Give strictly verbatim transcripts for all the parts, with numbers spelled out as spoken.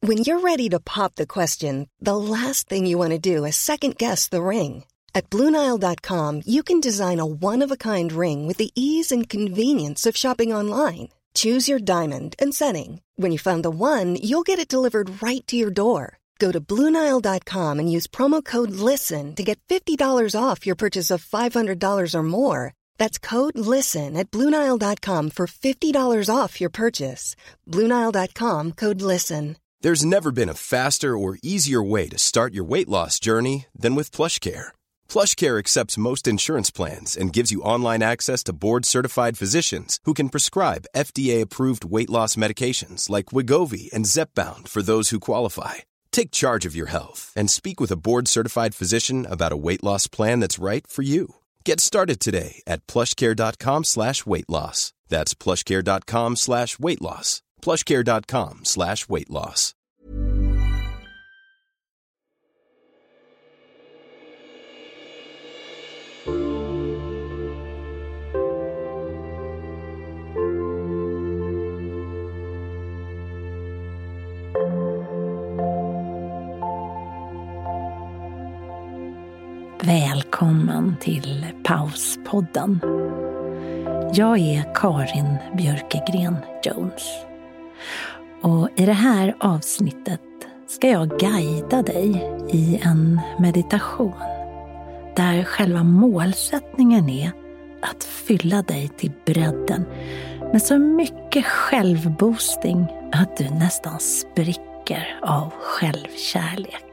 When you're ready to pop the question, the last thing you want to do is second-guess the ring. At Blue Nile dot com, you can design a one-of-a-kind ring with the ease and convenience of shopping online. Choose your diamond and setting. When you find the one, you'll get it delivered right to your door. Go to Blue Nile dot com and use promo code LISTEN to get fifty dollars off your purchase of five hundred dollars or more. That's code LISTEN at Blue Nile dot com for fifty dollars off your purchase. Blue Nile dot com, code LISTEN. There's never been a faster or easier way to start your weight loss journey than with PlushCare. PlushCare accepts most insurance plans and gives you online access to board-certified physicians who can prescribe F D A-approved weight loss medications like Wegovy and Zepbound for those who qualify. Take charge of your health and speak with a board-certified physician about a weight loss plan that's right for you. Get started today at plushcare.com slash weight loss. That's plushcare.com slash weight loss. plushcare.com slash weight loss. Välkommen till Pauspodden. Jag är Karin Björkegren Jones. Och i det här avsnittet ska jag guida dig i en meditation där själva målsättningen är att fylla dig till bredden med så mycket självboosting att du nästan spricker av självkärlek.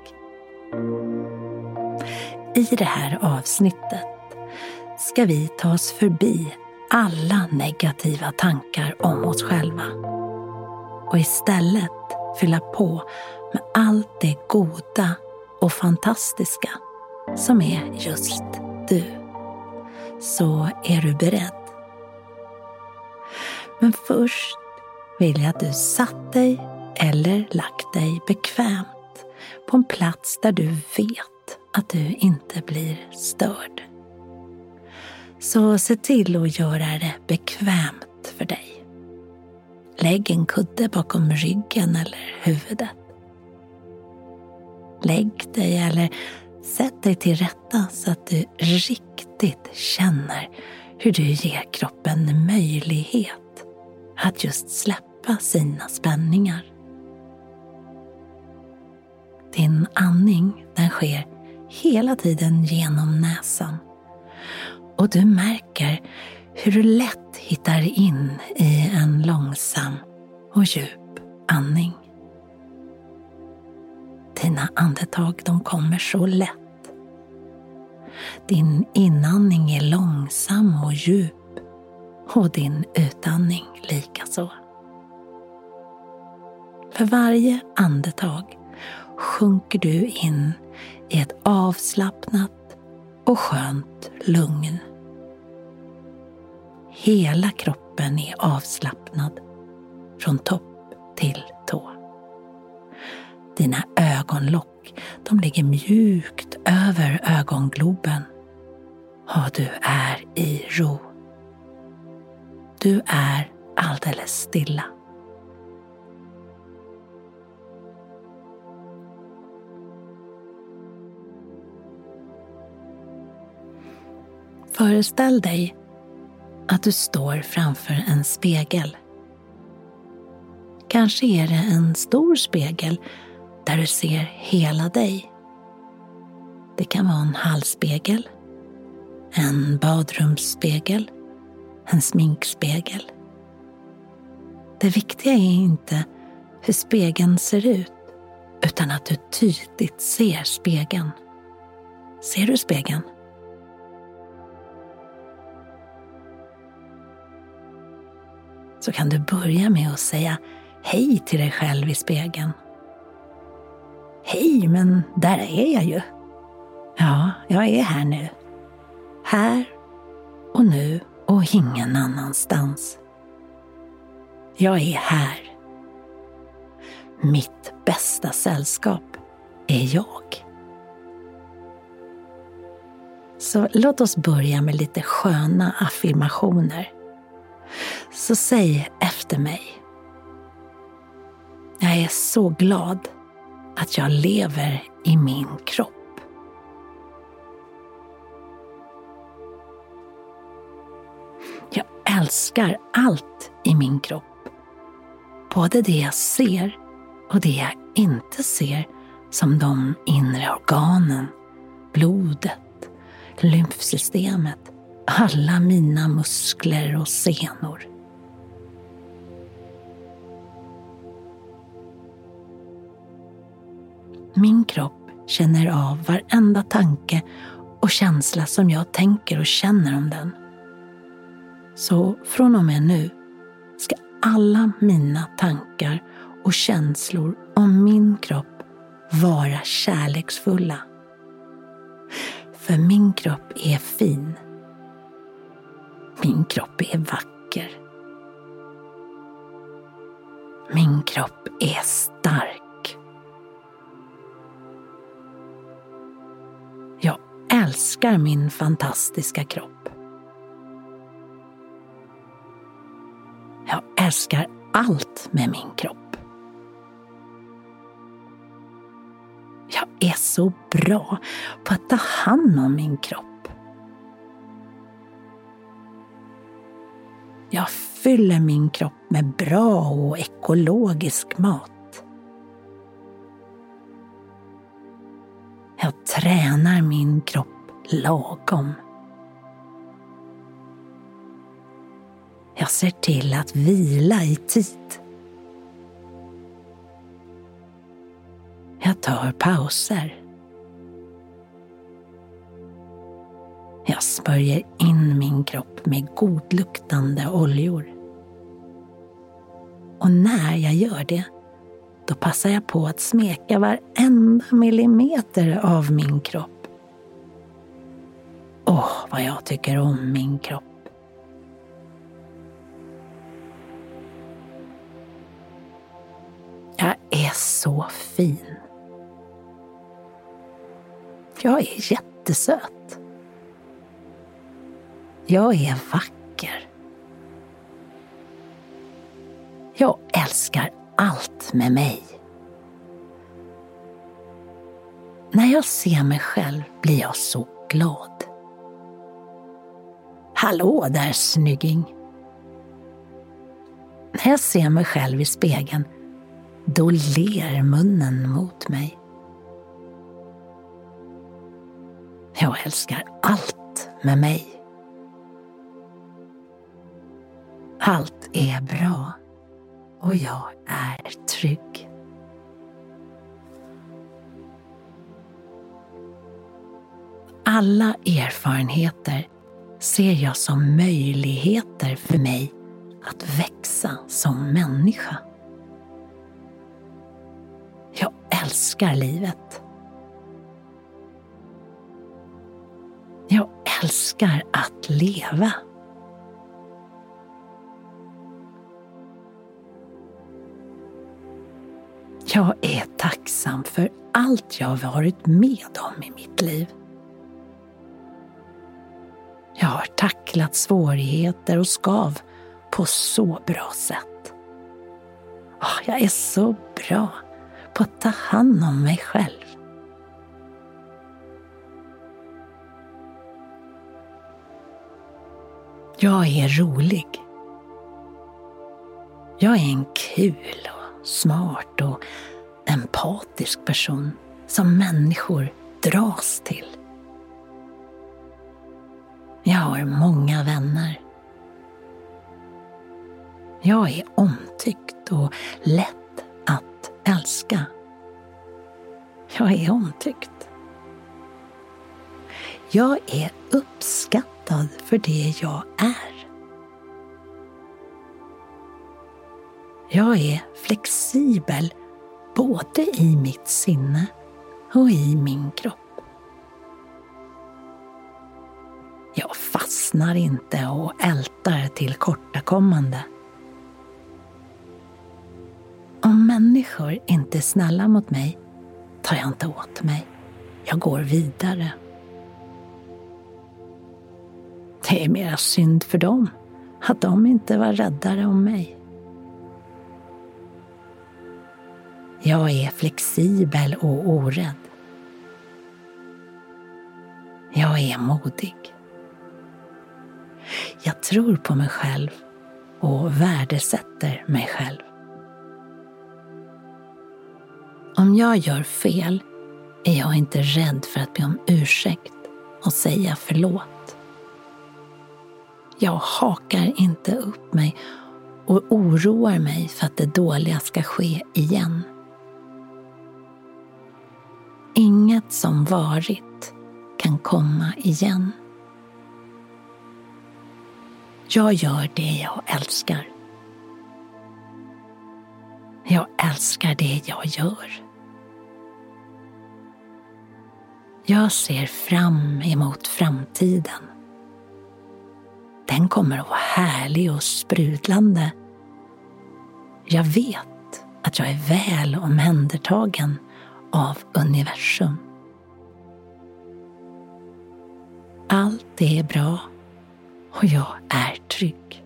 I det här avsnittet ska vi ta oss förbi alla negativa tankar om oss själva och istället fylla på med allt det goda och fantastiska som är just du. Så är du beredd? Men först vill jag att du satt dig eller lagt dig bekvämt på en plats där du vet att du inte blir störd. Så se till att göra det bekvämt för dig. Lägg en kudde bakom ryggen eller huvudet. Lägg dig eller sätt dig till rätta så att du riktigt känner hur du ger kroppen möjlighet att just släppa sina spänningar. Din andning, den sker hela tiden genom näsan. Och du märker hur du lätt hittar in i en långsam och djup andning. Dina andetag, de kommer så lätt. Din inandning är långsam och djup och din utandning likaså. För varje andetag sjunker du in i ett avslappnat och skönt lugn. Hela kroppen är avslappnad från topp till tå. Dina ögonlock, de ligger mjukt över ögongloben. Och du är i ro. Du är alldeles stilla. Föreställ dig att du står framför en spegel. Kanske är det en stor spegel där du ser hela dig. Det kan vara en hallspegel, en badrumsspegel, en sminkspegel. Det viktiga är inte hur spegeln ser ut, utan att du tydligt ser spegeln. Ser du spegeln? Så kan du börja med att säga hej till dig själv i spegeln. Hej, men där är jag ju. Ja, jag är här nu. Här och nu och ingen annanstans. Jag är här. Mitt bästa sällskap är jag. Så låt oss börja med lite sköna affirmationer. Så säg efter mig. Jag är så glad att jag lever i min kropp. Jag älskar allt i min kropp. Både det jag ser och det jag inte ser, som de inre organen, blodet, lymfsystemet, alla mina muskler och senor. Min kropp känner av varenda tanke och känsla som jag tänker och känner om den. Så från och med nu ska alla mina tankar och känslor om min kropp vara kärleksfulla. För min kropp är fin. Min kropp är vacker. Min kropp är stark. Jag älskar min fantastiska kropp. Jag älskar allt med min kropp. Jag är så bra på att ta hand om min kropp. Jag fyller min kropp med bra och ekologisk mat. Jag tränar min kropp lagom. Jag ser till att vila i tid. Jag tar pauser. Jag smörjer in min kropp med godluktande oljor. Och när jag gör det, då passar jag på att smeka varenda millimeter av min kropp. Åh, vad jag tycker om min kropp. Jag är så fin. Jag är jättesöt. Jag är vacker. Jag älskar allt med mig. När jag ser mig själv blir jag så glad. Hallå där, snygging. När jag ser mig själv i spegeln, då ler munnen mot mig. Jag älskar allt med mig. Allt är bra och jag är trygg. Alla erfarenheter ser jag som möjligheter för mig att växa som människa. Jag älskar livet. Jag älskar att leva. Jag är tacksam för allt jag har varit med om i mitt liv. Jag har tacklat svårigheter och skav på så bra sätt. Jag är så bra på att ta hand om mig själv. Jag är rolig. Jag är en kul och smart och empatisk person som människor dras till. Jag har många vänner. Jag är omtyckt och lätt att älska. Jag är omtyckt. Jag är uppskattad för det jag är. Jag är flexibel både i mitt sinne och i min kropp. Jag fastnar inte och ältar till kortakommande. Om människor inte är snälla mot mig tar jag inte åt mig. Jag går vidare. Det är mera synd för dem att de inte var räddare om mig. Jag är flexibel och orädd. Jag är modig. Jag tror på mig själv och värdesätter mig själv. Om jag gör fel är jag inte rädd för att be om ursäkt och säga förlåt. Jag hakar inte upp mig och oroar mig för att det dåliga ska ske igen. Inget som varit kan komma igen. Jag gör det jag älskar. Jag älskar det jag gör. Jag ser fram emot framtiden. Den kommer att vara härlig och sprudlande. Jag vet att jag är väl omhändertagen av universum. Allt är bra och jag är trygg.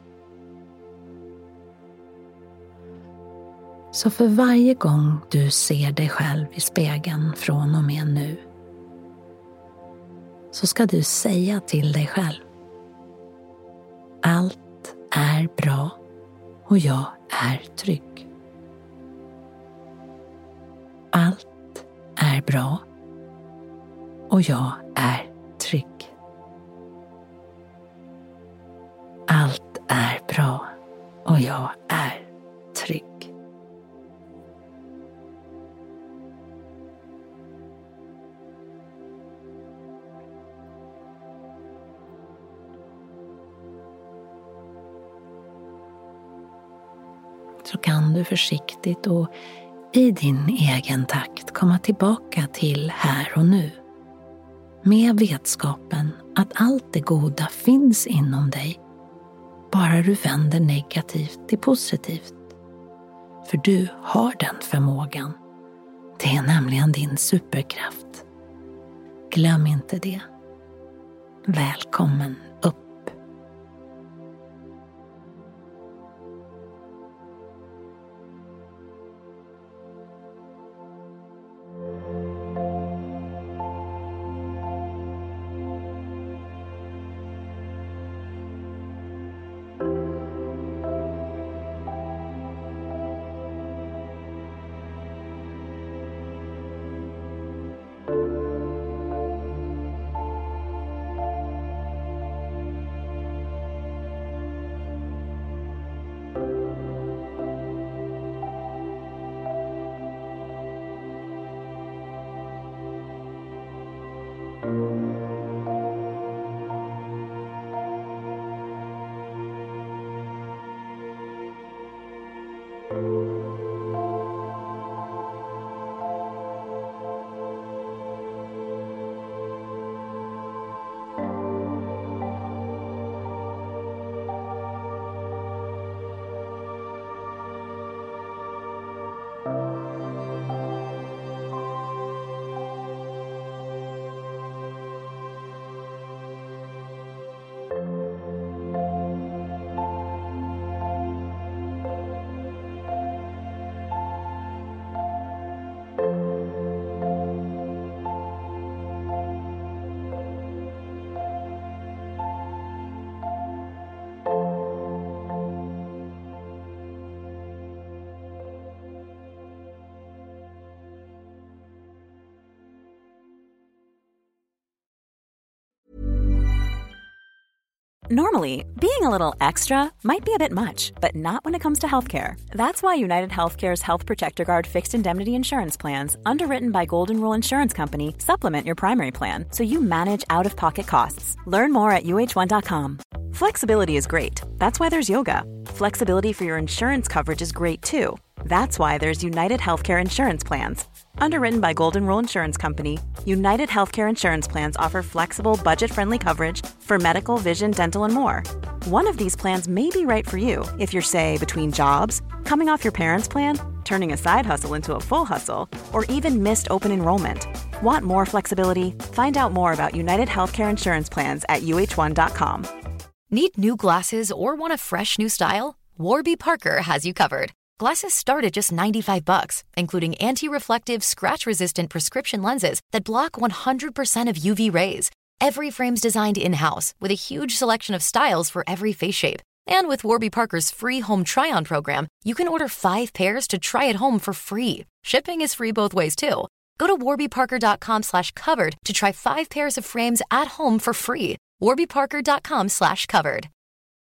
Så för varje gång du ser dig själv i spegeln från och med nu, så ska du säga till dig själv: allt är bra och jag är trygg. Allt är bra och jag är trygg. Allt är bra och jag är trygg. Så kan du försiktigt och i din egen takt komma tillbaka till här och nu. Med vetskapen att allt det goda finns inom dig, bara du vänder negativt till positivt. För du har den förmågan. Det är nämligen din superkraft. Glöm inte det. Välkommen upp. Normally, being a little extra might be a bit much, but not when it comes to healthcare. That's why United Healthcare's Health Protector Guard fixed indemnity insurance plans, underwritten by Golden Rule Insurance Company, supplement your primary plan so you manage out-of-pocket costs. Learn more at U H one dot com. Flexibility is great. That's why there's yoga. Flexibility for your insurance coverage is great too. That's why there's United Healthcare Insurance Plans. Underwritten by Golden Rule Insurance Company, United Healthcare Insurance Plans offer flexible, budget-friendly coverage for medical, vision, dental, and more. One of these plans may be right for you if you're, say, between jobs, coming off your parents' plan, turning a side hustle into a full hustle, or even missed open enrollment. Want more flexibility? Find out more about United Healthcare Insurance Plans at U H one dot com. Need new glasses or want a fresh new style? Warby Parker has you covered. Glasses start at just ninety-five bucks, including anti-reflective, scratch-resistant prescription lenses that block one hundred percent of U V rays. Every frame's designed in-house with a huge selection of styles for every face shape. And with Warby Parker's free home try-on program, you can order five pairs to try at home for free. Shipping is free both ways, too. Go to warbyparker.com slash covered to try five pairs of frames at home for free. warbyparker.com slash covered.